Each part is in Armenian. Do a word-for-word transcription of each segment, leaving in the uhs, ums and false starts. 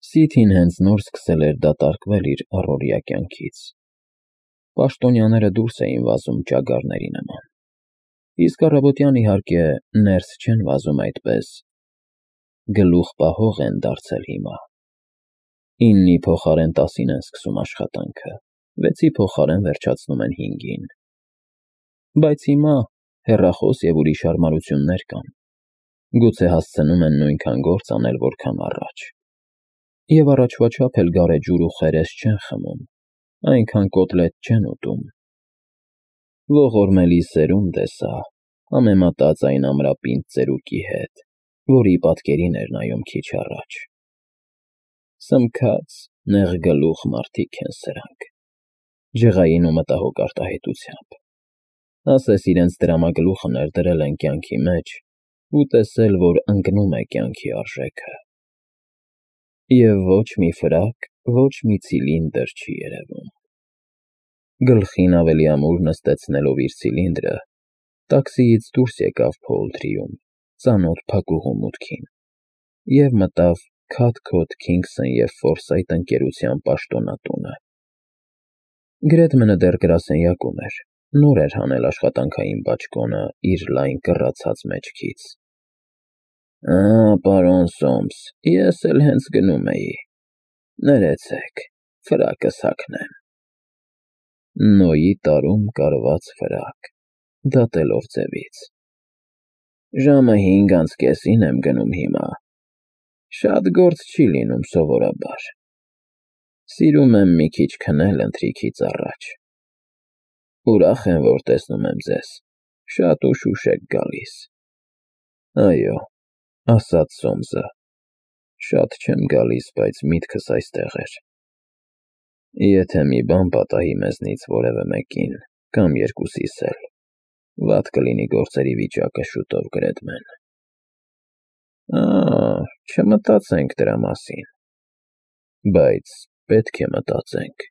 Սիթին հենց նոր սկսել էր դատարկվել իր առօրյա կյանքից։ Պաշտոնյաները դուրս էին վազում ճագարների նման, իսկ առավոտյան, իհարկե, ներս չեն վազում այդպես, գլուխ պահող են դարձել հիմա։ Իննի փոխարեն տասին են սկսում աշխատանքը, վեցի փոխարեն վերջացնում են հինգին։ Բայց հիմա հեռախոս և ուրիշ հարմարություններ կան, գուցե հասցնում են նույնքան գործ անել, որքան առաջ։ Եվ առաջվա չափ էլ գարեջուր ու խերես չեն խմում, այնքան կոտլետ չեն ուտում։ Ողորմելի սերունդ է սա, համեմատած այն ամրապինդ ծերուկի հետ, որի պատկերին էր նայում քիչ առաջ։ Սմքած, նեղգլուխ մարդիկ են սրանք, ջղային ու մտահոգ արտահայտությամբ։ Ասես իրենց դրամագլուխը ներդրել են կյանքի մեջ ու տեսել, որ ընկնում է կյանքի արժեքը։ Եվ ոչ մի ֆրակ, ոչ մի ցիլինդր չի երևում։ Գլխին ավելի ամուր նստեցնելով իր ցիլինդրը, տաքսիից դուրս եկավ Փոլթրիում, ծանոթ փակուղու մուտքին, և մտավ Քաթքոթ Քինգսն և Ֆորսայթ ընկերության պաշտոնատունը։ Գրեդմենը դեռ գրասենյակում էր, նոր էր հանել աշխատանքային բաճկոնը իր լայն կռացած մեջքից։ Ա, պարոն Սոմս, ես էլ հենց գնում էի։ Ներեցեք, ֆրակս հագնեմ։ Նոյի տարում կարված ֆրակ, դատելով ձևից։ Ժամը հինգ անց կեսին եմ գնում հիմա։ Շատ գործ չի լինում սովորաբար։ Սիրում եմ մի քիչ քնել ընթրիքից առաջ։ Ուրախ եմ, որ տեսնում եմ ձեզ, շատ ուշ ուշ եք գալիս։ Այո, ասաց Սոմսը, շատ չեմ գալիս, բայց միտքս այստեղ էր։ Եթե մի բան պատահի մեզնից որևէ մեկին, կամ երկուսիս էլ, վատ կլինի գործերի վիճակը շուտով Գրեդմեն։ Ա, չմտածենք դրա մասին։ Բայց պետք է մտածենք։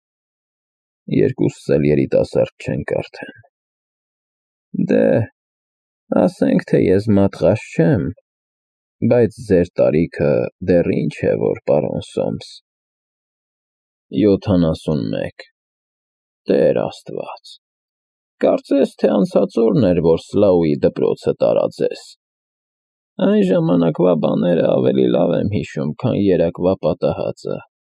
Երկուսս էլ երիտասարդ չենք արդեն։ Դե, ասենք, թե ես մատղաշ չեմ, բայց ձեր տարիքը դեռ ինչ է, որ պարոն Սոմս։ Յոթանասունմեկ։ Տեր Աստված։ Կարծես, թե անցած օրն էր, որ Սլաուի դպրոցը տարա ձեզ։ Այն ժամանակվա բաները ավելի լավ եմ հիշում, քան երակվա պատահածը։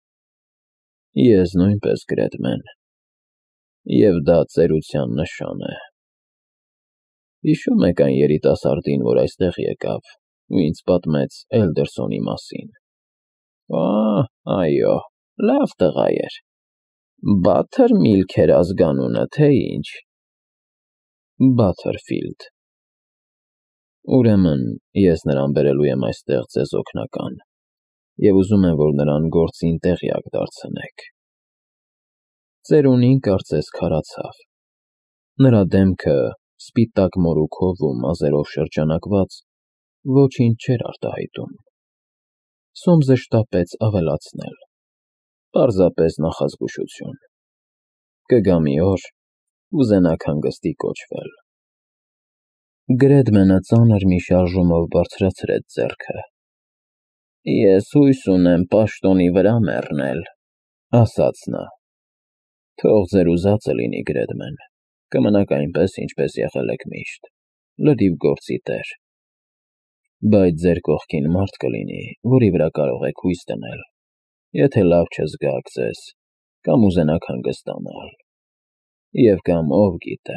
Ես նույնպես, Գրեդմեն, և դա ծերության նշան է։ Հիշո՞ւմ եք այն երիտասարդին, որ այստեղ եկավ ու ինձ պատմեց Էլդերսոնի մասին։ Ա, այո, լավ տղա էր։ Բաթրմիլք էր ազգանունը, թե ինչ։ Բաթերֆիլդ։ Ուրեմն, ես նրան բերելու եմ այստեղ ձեզ օգնական և ուզում եմ, որ նրան գործին տեղյակ դարձնեք։ Ծերունին կարծես քարացավ։ Նրա դեմքը, սպիտակ մորուքով ու մազերով շրջանակված, ոչինչ չէր արտահայտում։ Սոմսը շտապեց ավելացնել. պարզապես նախազգուշություն։ Կգա մի օր, կուզենաք հանգստի կոչվել։ Գրեդմենը ծանր մի շարժումով բարձրացրեց ձեռքը։ Ես հույս ունեմ պաշտոնի վրա մեռնել, ասաց նա։ Թող ձեր ուզածը լինի, Գրեդմեն, կմնաք այնպես, ինչպես եղել եք միշտ, լրիվ գործի տեր։ Բայց ձեր կողքին մարդ կլինի, որի վրա կարող եք հույս դնել, եթե լավ չզգաք ձեզ, կամ ուզենաք հանգստանալ, և կամ ով գիտե։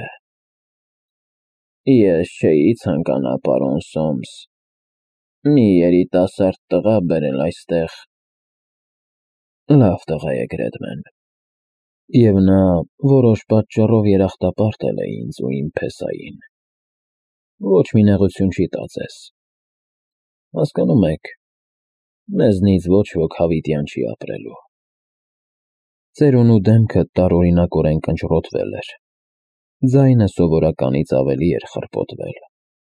Ես չէի ցանկանա, պարոն Սոմս, մի երիտասարդ տղա բերել այստեղ։ Լավ տղա է, Գրեդմեն, և նա որոշ պատճառով երախտապարտ է ինձ ու իմ փեսային։ Ոչ մի նեղություն չի տա ձեզ։ Հասկանում եք, մեզնից ոչ ոք հավիտյան չի ապրելու։ Ծերունու դեմքը տարօրինակորեն կնճռոտվել էր, ձայնը սովորականից ավելի էր խռպոտվել։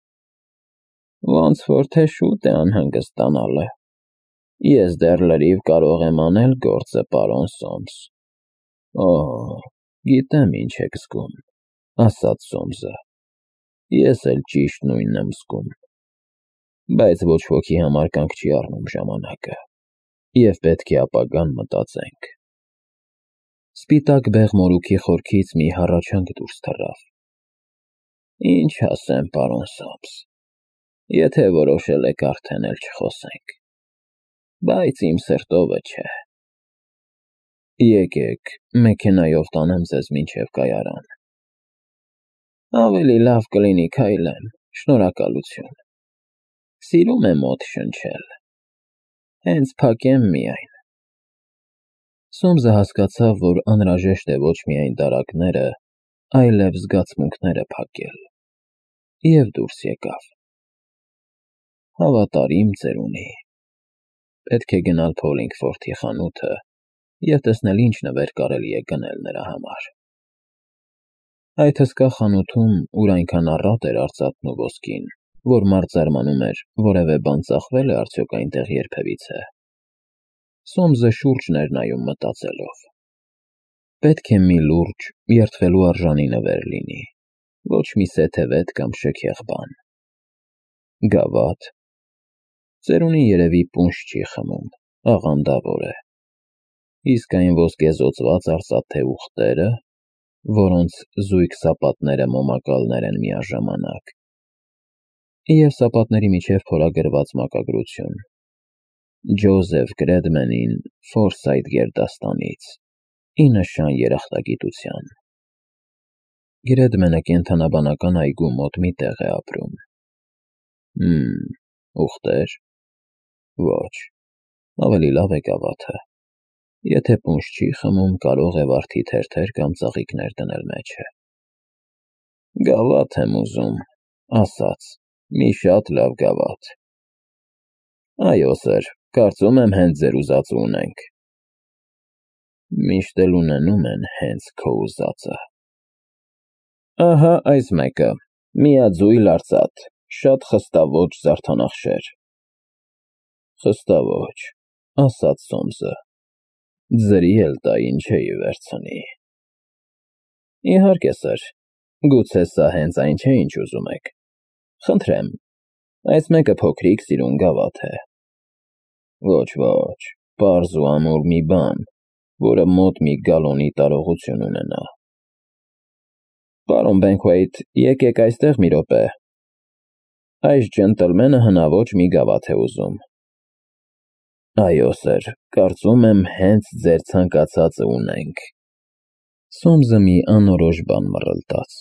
Ոնց որ թե շուտ է անհանգստանալը։ Ես դեռ լրիվ կարող եմ անել գործը, պարոն Սոմս։ Օ, գիտեմ ինչ եք զգում, ասաց Սոմսը։ Ես էլ ճիշտ նույնն եմ զգում։ Բայց ոչ ոքի համար կանգ չի առնում ժամանակը։ և պետք է ապագան մտածենք։ Սպիտակ բեղ մորուքի խորքից մի հառաչանք դուրս թռավ. Ինչ ասեմ, պարոն Սոմս, եթե որոշել եք արդեն էլ չխոսենք, բայց իմ սրտովը չէ։ Եկեք, մեքենայով տանեմ ձեզ մինչև կայարան։ Ավելի լավ կլինի քայլեմ, շնորհակալություն։ Սիրում եմ օդ շնչել։ Հենց փակեմ միայն։ Սոմսը հասկացավ, որ անհրաժեշտ է ոչ միայն դարակները, այլև զգացմունքները փակել, և դուրս եկավ։ Հավատարիմ ծերունի։ Պետք է գնալ Փոլինգֆորդի խանութը և տեսնել ինչ նվեր կարելի է գնել նրա համար։ Այդ հսկա խանութում, ուր այնքան առատ էր արծաթն ու ոսկին, որ մարդ զարմանում էր, որևէ բան ծախվե՞լ է արդյոք այնտեղ երբևիցե։ Սոմսը շուրջն էր նայում մտածելով. պետք է մի լուրջ, երդվելու արժանի նվեր լինի, ոչ մի սեթևետ կամ շքեղ բան։ Գավաթ։ Ծերունին երևի պունշ չի խմում, աղանդավոր է։ Իսկ այն ոսկեզօծված արծաթե ուղտերը, որոնց զույգ սապատները մոմակալներ են միաժամանակ, և սապատների միջև փորագրված մակագրություն. Ջոզեֆ Գրեդմենին Ֆորսայթ գերդաստանից, ի նշան երախտագիտության։ Գրեդմենը կենդանաբանական այգու մոտ մի տեղ է ապրում։ Հմ, ուղտեր։ Ոչ, ավելի լավ է գավաթը։ Եթե պունշ չի խմում, կարող է վարդի թերթեր կամ ծաղիկներ դնել մեջը։ Գավաթ եմ ուզում, ասաց, մի շատ լավ գավաթ։ Այո, սըր, կարծում եմ հենց ձեր ուզածը ունենք։ Միշտ էլ ունենում են հենց քո ուզածը։ Ահա այս մեկը, միաձույլ արծաթ, շատ խստաոճ զարդանախշեր։ Խստաոճ, ասաց Սոմսը, ձրի էլ տա ինչ էի վերցնի։ Իհարկե, սըր, գուցե սա հենց այն չէ, ինչ ուզում եք։ Խնդրեմ, այս մեկը փոքրիկ սիրուն գավաթ է։ Ոչ, ոչ, պարզ ու ամուր մի բան, որը մոտ մի գալոնի տարողություն ունենա։ Պարոն Բենքվեյթ, եկեք այստեղ մի րոպե։ Այս ջենտլմենը հնաոճ մի գավաթ է ուզում։ Այո, սըր, կարծում եմ հենց ձեր ցանկացածը ունենք։ Սոմսը մի անորոշ բան մռլտաց։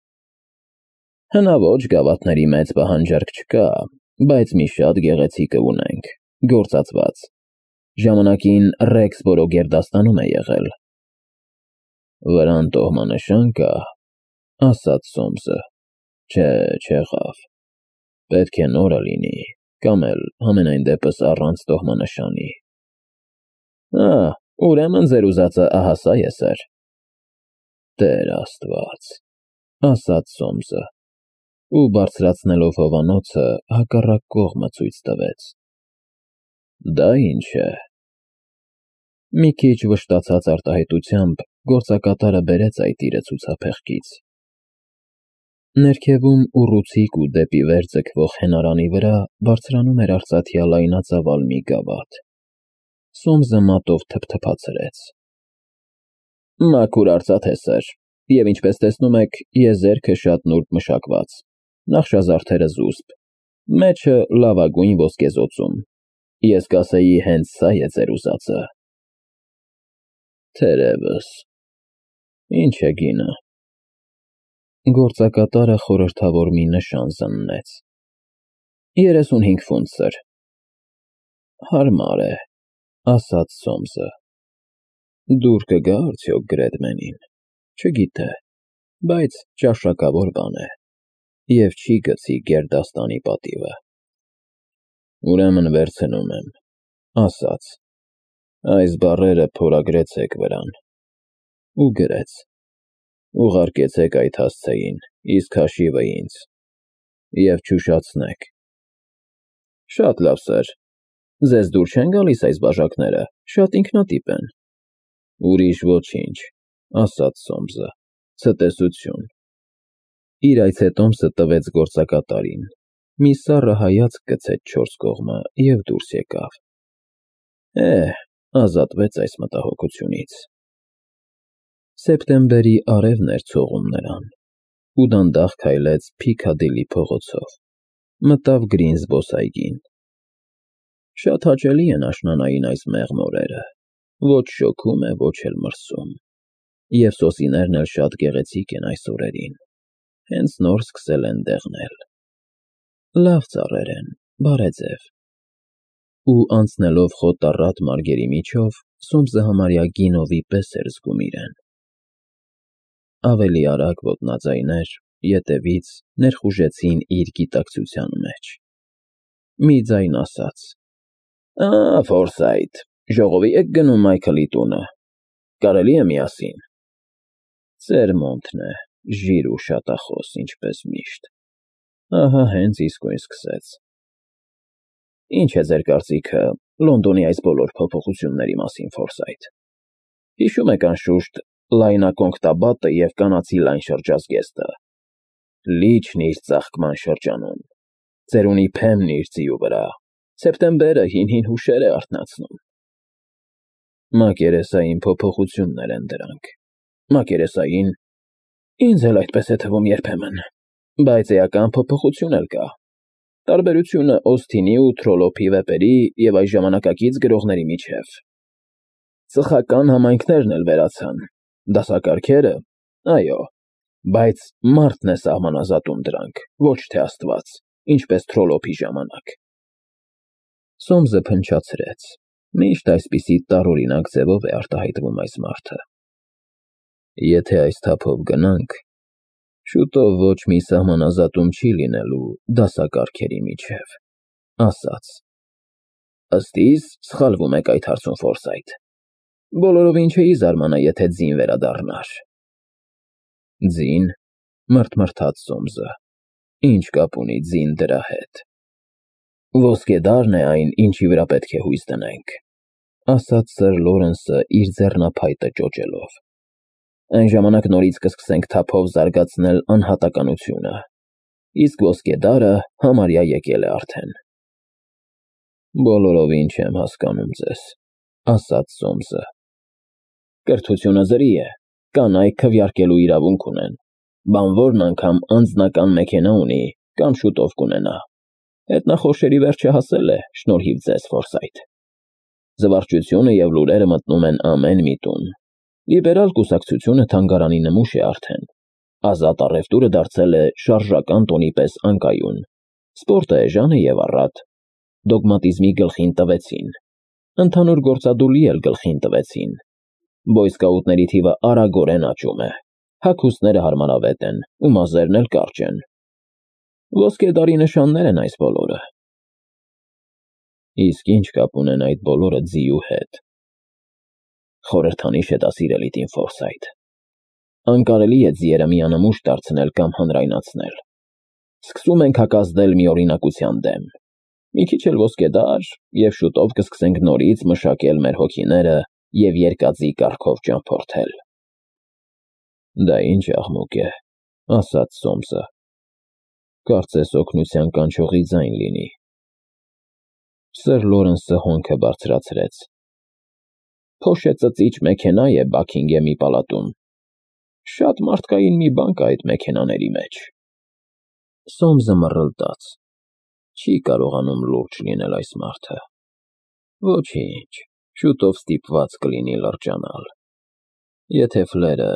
Հնաոճ գավաթների մեծ պահանջարկ չկա, բայց մի շատ գեղեցիկը ունենք, գործածված։ Ժամանակին Ռեքսբորո գերդաստանում է եղել։ Վրան տոհմանշան կա, ասաց Սոմսը։ Չէ, չեղավ։ Պետք է նորը լինի, կամ էլ համենայն դեպս առանց տոհմանշանի։ Ա, ուրեմն ձեր ուզածը ահա սա է, սըր։ Տեր Աստված, ասաց Սոմսը, ու բարձրացնելով հովանոցը, հակառակ կողմը ցույց տվեց։ Դա ինչ է։ Մի քիչ վշտացած արտահայտությամբ գործակատարը բերեց այդ իրը ցուցափեղկից։ Ներքևում ուռուցիկ ու դեպի վեր ձգվող հենարանի վրա բարձրանում էր արծաթյա լայնածավալ մի գավաթ։ Սոմսը մատով թփթփացրեց։ Մաքուր արծաթ է, սըր, և ինչպես տեսնում եք, եզերքը շատ նուրբ մշակված, նախշազարդերը զուսպ, մեջը լավագույն ոսկեզօծում։ Ես կասեի հենց սա է ձեր ուզածը։ Թերևս։ Ինչ է գինը։ Գործակատարը խորհրդավոր մի նշան զննեց։ Երեսունհինգ ֆունտ, սըր։ Հարմար է, ասաց Սոմսը։ Դուր կգա արդյոք Գրեդմենին։ Չգիտե, բայց ճաշակավոր բան է, և չի գցի գերդաստանի պատիվը։ Ուրեմն վերցնում եմ, ասաց, այս բառերը փորագրեցեք վրան։ Ու գրեց. ուղարկեցեք այդ հասցեին, իսկ հաշիվը ինձ, և չուշացնեք։ Շատ լավ, սըր, ձեզ դուր չեն գալիս այս բաժակները, շատ ինքնատիպ են։ Ուրիշ ոչինչ, ասաց Սոմսը, ցտեսություն։ Իր այցետոմսը տվեց գործակատարին, մի սառը հայացք գցեց չորս կողմը և դուրս եկավ։ Է, ազատվեց այս մտահոգությունից։ Սեպտեմբերի արևն էր ցողում նրան, ու դանդաղ քայլեց Փիքադիլի փողոցով, մտավ Գրին զբոսայգին։ Շատ հաճելի են աշնանային այս մեղմ օրերը, ոչ շոգում է, ոչ էլ մրսում, և սոսիներն էլ շատ գեղեցիկ են այս օրերին, հենց նոր սկսել են դեղնել։ Լավ ծառեր են, բարեձև։ Ու անցնելով խոտառատ մարգերի միջով, Սոմսը համարյա գինովի պես էր զգում իրեն։ Ավելի արագ ոտնաձայներ, ետևից, ներխուժեցին իր գիտակցության մեջ։ Մի ձայն ասաց. «Ա, Ֆորսայթ, ժողովի եք գնում Մայքլի տունը, կարելի է միասին»։ Ծեր Մոնթն է, ժիր ու շատախոս, ինչպես միշտ։ Ահա հենց իսկույն սկսեց։ Ինչ է ձեր կարծիքը Լոնդոնի այս բոլոր փոփոխությունների մասին, Ֆորսայթ։ Հիշում եք անշուշտ լայնակոնկտաբատը և կանացի լայն շրջազգեստը։ Լիճն իր ծաղկման շրջանում, ծերունի փեմն իր ձիու վրա, սեպտեմբերը հին-հին հուշեր է արթնացնում։ Մակերեսային փոփոխություններ են դրանք։ Մակերեսային, ինձ էլ այդպես է թվում երբեմն, բայց էական փոփոխություն էլ կա։ Տարբերությունը Օսթինի ու Թրոլոփի վեպերի և այս ժամանակակից գրողների միջև։ Ծխական համայնքներն էլ վերացան, դասակարգերը, այո, բայց մարդն է սահմանազատում դրանք, ոչ թե Աստված, ինչպես Թրոլոփի ժամանակ։ Սոմսը փնչացրեց, միշտ այսպիսի տարօրինակ ձևով է արտահայտվում այս մարդը։ Եթե այս թափով գնանք, շուտով ոչ մի սահմանազատում չի լինելու դասակարգերի միջև, ասաց։ Ըստ իս, սխալվում եք այդ հարցում, Ֆորսայթ։ Բոլորովին չէի զարմանա, եթե ձին վերադառնար։ Ձին, մռթմռթաց Սոմսը, ինչ կապ ունի ձին դրա հետ։ Ոսկեդարն է այն, ինչի վրա պետք է հույս դնենք, ասաց սըր Լորենսը իր ձեռնափայտը ճոճելով։ Այն ժամանակ նորից կսկսենք թափով զարգացնել անհատականությունը, իսկ ոսկեդարը համարյա եկել է արդեն։ Բոլորովին չեմ հասկանում ձեզ, ասաց Սոմսը։ Կրթությունը ձրի է, կանայք քվեարկելու իրավունք ունեն, բանվորն անգամ անձնական մեքենա ունի կամ շուտով կունենա։ Հետնախորշերի վերջը հասել է, շնորհիվ ձեզ, Ֆորսայթ։ Զվարճությունը և լուրերը մտնում են ամեն մի տուն։ Լիբերալ կուսակցությունը թանգարանի նմուշ է արդեն։ Ազատ առևտուրը դարձել է շարժական տոնի պես անկայուն։ Սպորտը էժան է և առատ։ Դոգմատիզմի գլխին տվեցին։ Ընդհանուր գործադուլի էլ գլխին տվեցին։ Բոյսկաուտների թիվը արագորեն աճում է։ Հագուստները հարմարավետ են ու մազերն էլ կարճ են։ Ոսկեդարի նշաններ են այս բոլորը։ Իսկ ինչ կապ ունեն այդ բոլորը ձիու հետ։ Խորհրդանիշ է դա, սիրելի տին Ֆորսայթ։ Անկարելի է ձիերը միանմուշ դարձնել կամ հանրայնացնել։ Սկսում ենք հակազդել մի օրինակության դեմ։ Մի քիչ էլ ոսկեդար, և շուտով կսկսենք նորից մշակել մեր հոգիները և երկաձի կարգով ճամփորդել։ Դա ինչ աղմուկ է, ասաց Սոմսը։ Կարծես օգնության կանչողի ձայն լինի։ Սըր Լորենսը հոնքը բարձրացրեց։ Փոշեծծիչ մեքենա է Բաքինգեմի պալատում։ Շատ մարդկային մի բան կա այդ մեքենաների մեջ։ Սոմսը մռլտաց։ Չի կարողանում լուրջ լինել այս մարդը։ Ոչինչ, շուտով ստիպված կլինի լրջանալ։ Եթե ֆլերը…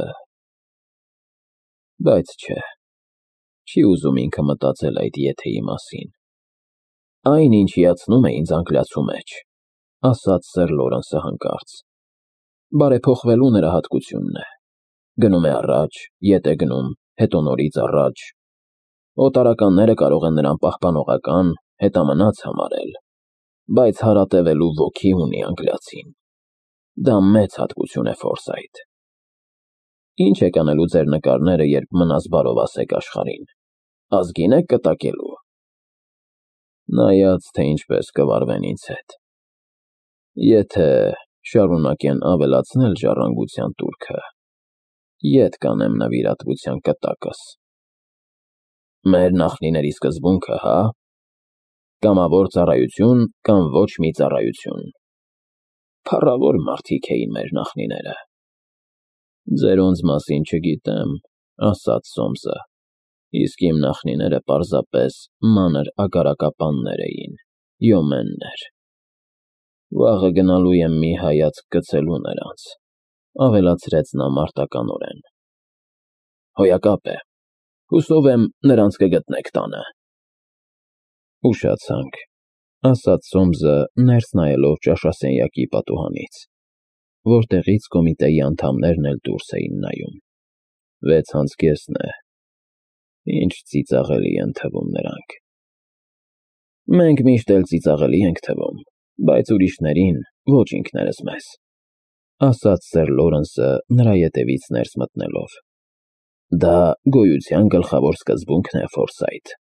Բայց չէ, չի ուզում ինքը մտածել այդ եթեի մասին։ Այն, ինչ հիացնում է ինձ անկլյացու մեջ, ասաց սըր Լորենսը հանկարծ, բարեփոխվելու նրա հատկությունն է։ Գնում է առաջ, ետ է գնում, հետո նորից առաջ։ Օտարականները կարող են նրան պահպանողական, հետամնաց համարել, բայց հարատևելու ոգի ունի անկլյացին։ Դա մեծ հատկություն է, Ֆորսայթ։ Ինչ եք անելու ձեր նկարները, երբ մնաս բարովասեք աշխարհին։ Ազգի՞ն եք կտակելու։ Նայած, թե ինչպես կվարվեն ինձ հետ։ Եթե շարունակեն ավելացնել ժառանգության տուրքը, ետ կանեմ նվիրատվության կտակս։ Մեր նախնիների սկզբունքը, հա՞։ Կամավոր ծառայություն կամ ոչ մի ծառայություն։ Փառավոր մարդիկ էին մեր նախնիները։ Ձերոնց մասին չգիտեմ, ասաց Սոմսը, իսկ իմ նախնիները պարզապես մանր ագարակապաններ էին, յոմեններ։ Վաղը գնալու եմ մի հայացք գցելու նրանց, ավելացրեց նա մարտականորեն։ Հոյակապ է, հուսով եմ նրանց կգտնեք տանը։ Ուշացանք, ասաց Սոմսը ներս նայելով ճաշասենյակի պատուհանից, որտեղից կոմիտեի անդամներն էլ դուրս էին նայում։ Վեց անցկեսն է, ինչ ծիծաղելի են թվում նրանք։ Մենք միշտ էլ ծիծաղելի ենք թվում, բայց ուրիշներին, ոչ ինքներս մեզ, ասաց սեր Լորենսը նրա ետևից ներս մտնելով։ Դա գոյության գլխավոր սկզբունքն է, Ֆորսայթ։